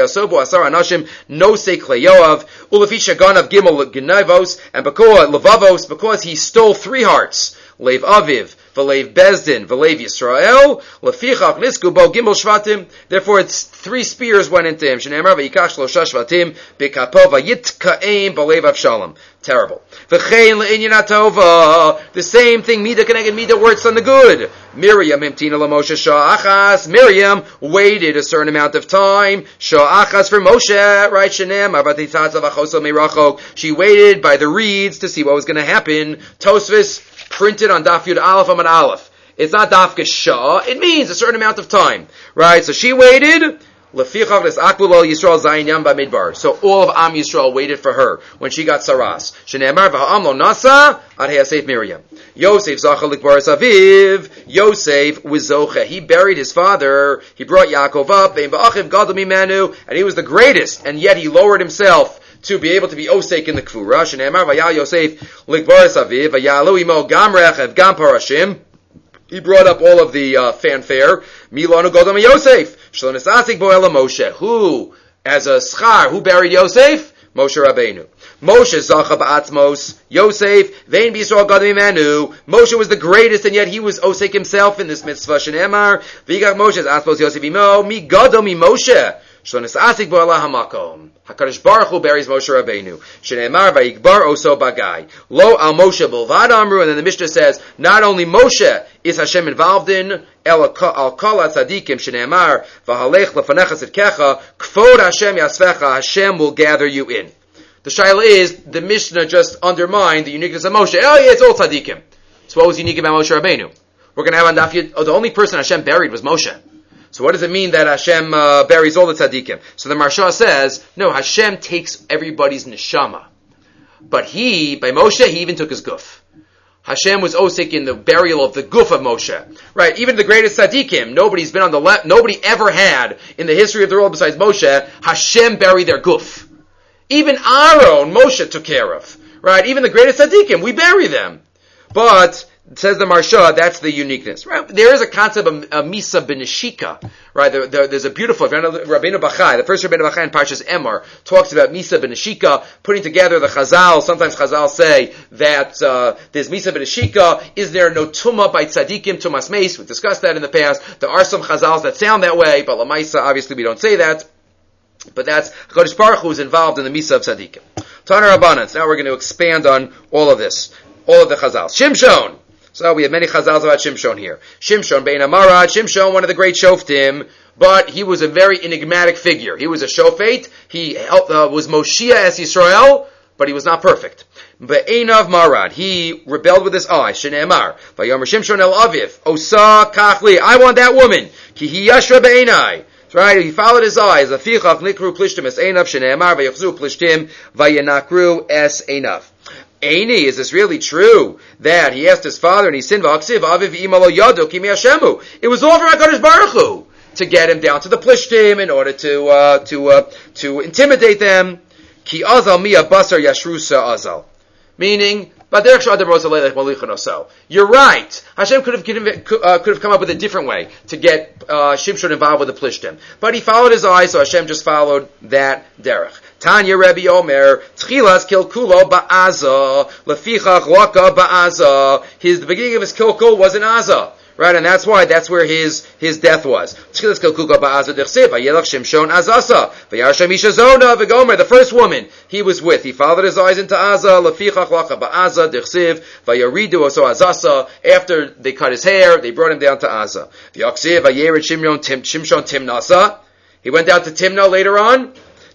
S1: And because, because he stole three hearts, Leiv Aviv, V'leiv Bezdin, V'leiv Yisrael, Lefichach Nisku Bo Gimel Shvatim. Therefore, it's three spears went into him. Shneimar V'yikash Shlosha Shvatim, B'kapo V'yitka'im B'leiv Avshalom. Terrible. V'chein Le'inyan HaTova. The same thing, Mida Keneged Mida, works on the good. Miriam Himtina LaMoshe Sha'achas. Miriam waited a certain amount of time. Sha'achas for Moshe, right? Shenem Avatitzav Achoso Meirachok. She waited by the reeds to see what was going to happen. Tosfos printed on Daf Yud Aleph Amud Aleph. It's not Dafka Shah. It means a certain amount of time, right? So she waited. Lefichach lesakbul al Yisrael zayin yam b'midbar. So all of Am Yisrael waited for her when she got saras. Shene'emar v'ha'am lo nasa ad heyasef Miriam. Yosef zacha likbaras aviv. Yosef was zocha. He buried his father. He brought Yaakov up. Ve'im v'achiv gadol mimenu. And he was the greatest. And yet he lowered himself to be able to be osek in the kfura. Shene'emar v'yal Yosef likbaras aviv. V'yalu imo gam rechev gam parashim. He brought up all of the uh, fanfare. Milanu Godam Yosef. Shlonis Asik Boela Moshe. Who, as a schar, who buried Yosef? Moshe Rabbeinu. Moshe Zacha Ba'atzmos. Yosef. Vein B'Yisrael Godam Imanu. Moshe was the greatest, and yet he was osek himself in this mitzvah. Shenemar. V'yigach Moshe Atzmos Yosef Imo. Mi Godam Mi Moshe. Shlonis Asik Boela Hamakom. HaKadosh Baruch Hu buries Moshe Rabbeinu. Shenemar vayikbar oso bagay. Lo al Moshe bilvad amru. And then the Mishnah says, not only Moshe is Hashem involved in, el al kol tzadikim. Shenemar v'halech lefanecha tzidkecha. Kfod Hashem yasvecha. Hashem will gather you in. The shaila is, the Mishnah just undermined the uniqueness of Moshe. Oh yeah, it's all tzadikim. So what was unique about Moshe Rabbeinu? We're going to have on Daf Yud, oh, the only person Hashem buried was Moshe. So what does it mean that Hashem uh, buries all the tzaddikim? So the Marsha says, no, Hashem takes everybody's neshama. But he, by Moshe, he even took his guf. Hashem was osik in the burial of the guf of Moshe. Right, even the greatest tzaddikim, nobody's been on the left, nobody ever had in the history of the world besides Moshe, Hashem buried their guf. Even our own, Moshe took care of. Right, even the greatest tzaddikim, we bury them. But Says the Marsha, that's the uniqueness. Right? There is a concept of a Misa Beneshika, right? There, there, there's a beautiful, if you know, Rabbeinu Bachai, the first Rabbeinu Bachai in Parshas Emor, talks about Misa Beneshika, putting together the Chazal. Sometimes Chazal say that uh, there's Misa Beneshika. Is there no Tumah by Tzadikim, Tumas Meis? We've discussed that in the past. There are some Chazals that sound that way, but Lamaisa, obviously we don't say that. But that's HaKadosh Baruch Hu is involved in the Misa of Tzadikim. Taner Rabbanan. Now we're going to expand on all of this. All of the Chazals. Shimshon. So we have many chazals about Shimshon here. Shimshon bein Amarad, Shimshon, one of the great shoftim, but he was a very enigmatic figure. He was a shofet. He helped, uh, was Moshiach as Yisrael, but he was not perfect. Be'einav Marad, he rebelled with his eyes. Shneimar, Vayomer Shimshon el Aviv, Osa Kachli, I want that woman. Ki hi yashra be'enai. That's right. He followed his eyes. Afichach nikru plishtim es einav. Shneimar vayachzu plishtim vayenakru es einav. Eini, is this really true that he asked his father and he sinned? It was all for HaKadosh Baruch Hu to get him down to the Plishtim in order to uh, to uh, to intimidate them. Ki azal miya basar yashrusa azal, meaning. You're right. Hashem could have could have come up with a different way to get uh, Shimshon involved with the Plishtim, but he followed his eyes, so Hashem just followed that derech. Tanya Rebbe Omer, Tchilas Kilkulo Ba'aza, Lefichach Waka Ba'aza. His, the beginning of his kilkul was in Aza. Right, and that's why, that's where his, his death was. Tchilas Kilkulo Ba'aza Dechsev, Vayelach Shimshon Azasa, Vayarsham Isha Zona, Vigomer, the first woman he was with. He followed his eyes into Aza, Lefichach Waka Ba'aza, Dechsev, Vayaridu Oso Azasa. After they cut his hair, they brought him down to Aza. V'yaksiv, Vayerid Shimshon Shimshon Timnasa. He went down to Timna later on.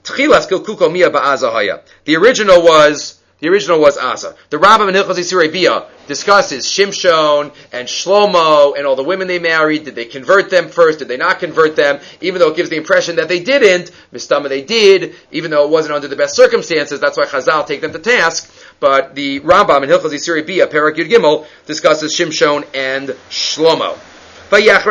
S1: The original was the original was Asa. The Rambam in Hilchos Yisirei Bia discusses Shimshon and Shlomo and all the women they married. Did they convert them first? Did they not convert them? Even though it gives the impression that they didn't, Mistama they did, even though it wasn't under the best circumstances. That's why Chazal take them to task. But the Rambam in Hilchos Yisirei Bia, Perek Yud Gimel, discusses Shimshon and Shlomo. He loved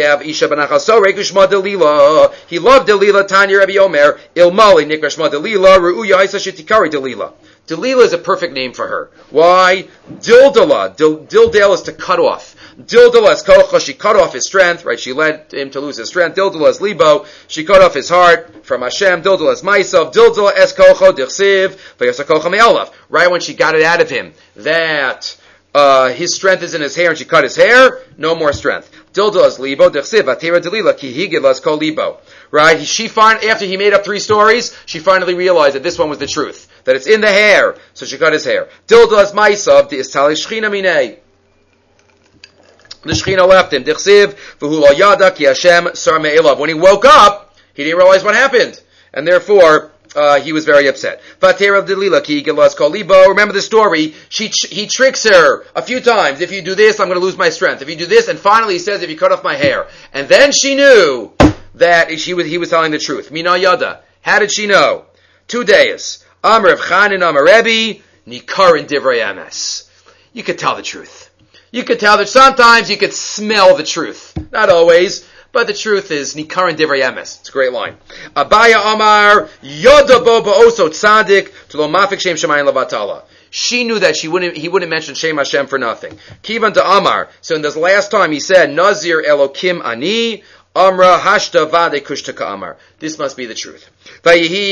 S1: Delila, Tanya Rebbe Omer, Ilmali Nikrashma Delila, Ru'uya Isa Shitikari Delila. Delila is a perfect name for her. Why? Dildala. Dil, dildal is to cut off. Dildala is kocha, she cut off his strength, right? She led him to lose his strength. Dildala is libo, she cut off his heart from Hashem. Dildala is myself. Dildala es kocha, dirsiv, vayasa kocha me'olav. Right when she got it out of him, that Uh, his strength is in his hair, and she cut his hair. No more strength. Dilda's libo dechsiv atira delila ki higilas kol libo. Right? She find after he made up three stories, she finally realized that this one was the truth, that it's in the hair. So she cut his hair. Dilda's ma'asav the istali shchina minei. The shchina left him. Dechsiv v'hu lo yada ki Hashem sar me'elav. When he woke up, he didn't realize what happened, and therefore. Uh, he was very upset. Remember the story. She, he tricks her a few times. If you do this, I'm going to lose my strength. If you do this, and finally he says, if you cut off my hair. And then she knew that she was, he was telling the truth. Mina yada. How did she know? Two days. Amar of Chanin Amar Rebbe, Nikar in Divrei Emes. You could tell the truth. You could tell that sometimes you could smell the truth. Not always. But the truth is, Nikar and Divrei Emes. It's a great line. Abaya Amar, Yoda Boba Oso Tzadik, Tlo Mafik Shem Shemayim Lavatala. She knew that she wouldn't, he wouldn't mention Shem Hashem for nothing. Kivan to Amar. So in this last time he said, Nazir Elokim Ani, Amra Hashta Vade Kushtaka Amar. This must be the truth. How did she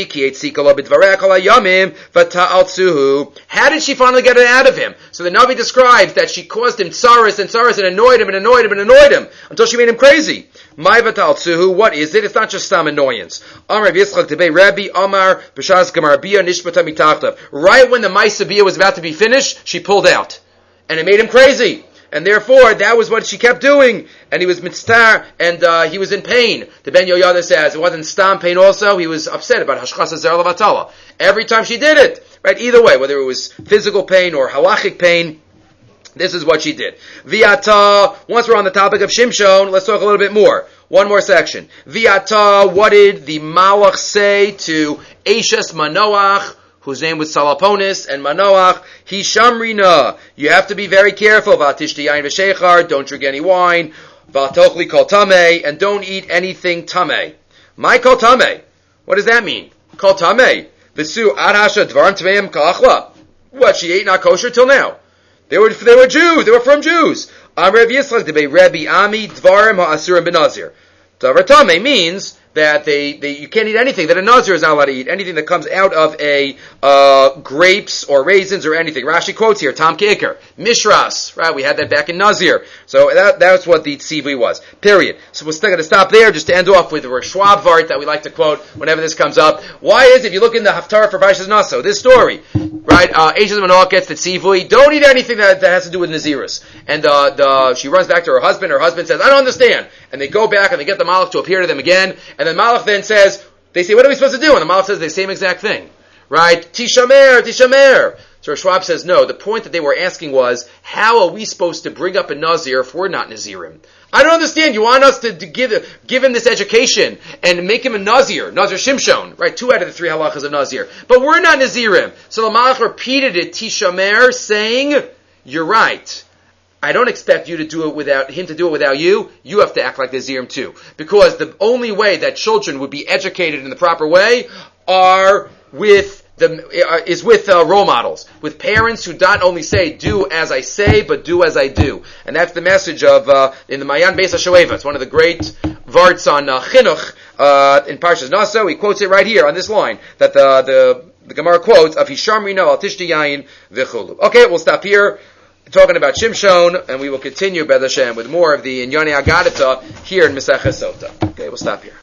S1: finally get it out of him? So the Navi describes that she caused him tsaras and tsaras and annoyed him and annoyed him and annoyed him until she made him crazy. What is it? It's not just some annoyance. Right when the Maisa Bia was about to be finished, she pulled out. And it made him crazy. And therefore, that was what she kept doing. And he was mitzvah, and uh, he was in pain. The Ben Yoyada says it wasn't stam pain also. He was upset about hashchasa zer levatala. Every time she did it, right? Either way, whether it was physical pain or halachic pain, this is what she did. Viata, once we're on the topic of Shimshon, let's talk a little bit more. One more section. Viata, what did the Malach say to Eishes Manoach, whose name was Salaponis, and Manoach, Hishamrina. You have to be very careful. Vatishti yain v'shechar, don't drink any wine. Vatochli kol tameh, and don't eat anything tameh. My kol tameh. What does that mean? Kol tameh. V'su ad hasha dvarim tameim ka'achla. What, she ate not kosher till now? They were they were Jews. They were from Jews. Am Rabbi Yitzchak debei Rabbi Ami Dvarim ha'asurim b'nazir. Davar tamei means that they, they you can't eat anything that a nazir is not allowed to eat. Anything that comes out of a uh, grapes or raisins or anything. Rashi quotes here, Tom Kicker, Mishras, right? We had that back in Nazir. So that that's what the tzivui was. Period. So we're still going to stop there just to end off with the Rosh Schwab Vart that we like to quote whenever this comes up. Why is, if you look in the Haftarah for Parshas Naso, this story, right? Uh, Eishes Manoach gets the tzivui. Don't eat anything that, that has to do with Nazirus. And uh, the she runs back to her husband. Her husband says, I don't understand. And they go back and they get the Malach to appear to them again. And then Malach then says, they say, what are we supposed to do? And the Malach says the same exact thing. Right? Tishamer, Tishamer. So Schwab says, no, the point that they were asking was, how are we supposed to bring up a Nazir if we're not Nazirim? I don't understand. You want us to, to give, give him this education and make him a Nazir, Nazir Shimshon, right? Two out of the three halachas of Nazir. But we're not Nazirim. So the Malach repeated it, Tishamer, saying, you're right. I don't expect you to do it without him to do it without you. You have to act like Nazirim too. Because the only way that children would be educated in the proper way are with the, uh, is with uh, role models, with parents who not only say, do as I say, but do as I do. And that's the message of, uh, in the Mayan Beis HaShoeva. It's one of the great varts on uh, Chinuch, uh, in Parshas Naso. He quotes it right here on this line, that the, the, the Gemara quotes, of Hisham Rino al Tishti Yayin v'chulu. Okay, we'll stop here, talking about Shimshon, and we will continue, B'ez Hashem, with more of the Inyani Agadita here in Masechah Sota. Okay, we'll stop here.